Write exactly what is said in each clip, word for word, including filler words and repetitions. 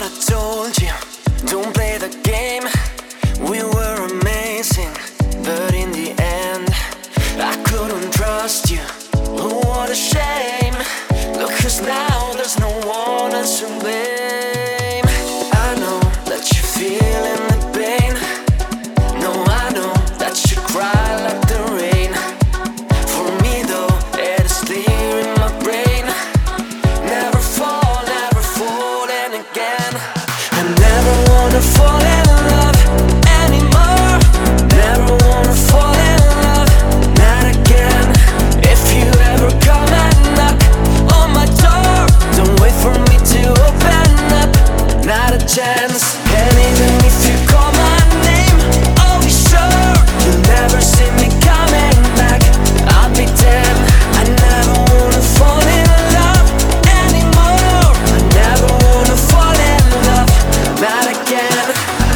I told you, don't play the game. We were amazing, but in the end I couldn't trust you. Oh, what a shame. Look, 'cause now there's no one else to blame. I know that you're feeling the pain. No, I know that you cry like the rain. For me though, it is clear in my brain. Never fall, never falling again. I never wanna fall in love anymore. Never wanna fall in love, not again. If you ever come and knock on my door, don't wait for me to open up, not a chance. And even if you call my name, I'll be sure you'll never see me coming back. I'll be damned. I never wanna fall in love anymore. I never wanna fall in love, not again.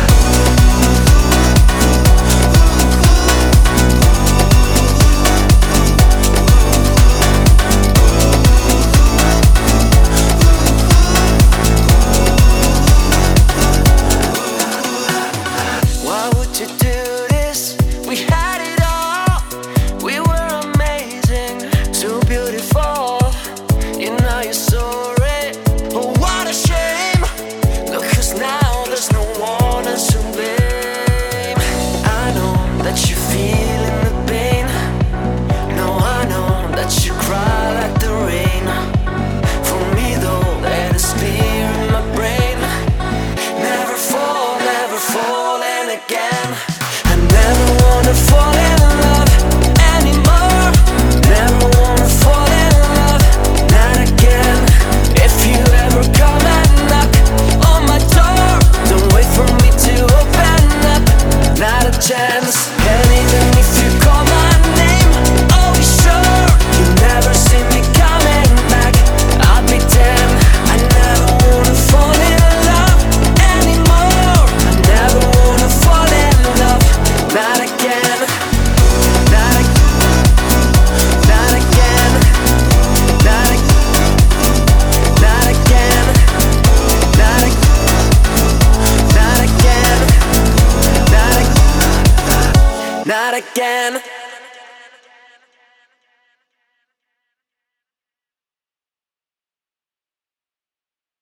Why would you do this? We had it all. We were amazing, so beautiful. You know you're sorry. Oh, what a shame. Look, 'cause now there's no one else to blame. I know that you're feeling the pain. No, I know that you cry like the rain. For me though, that is clear in my brain. Never fall, never falling again. I never wanna fall in love anymore. Never wanna fall in love, not again. If you ever come and knock on my door, don't wait for me to open up, not a chance. And even if you call my name, I'll be sure you'll never see me coming back. I'll be damned. I never wanna fall in love anymore. I never wanna fall in love, not again. Not ag- not again. Not ag- not again. Not ag- not again. Not ag- not again.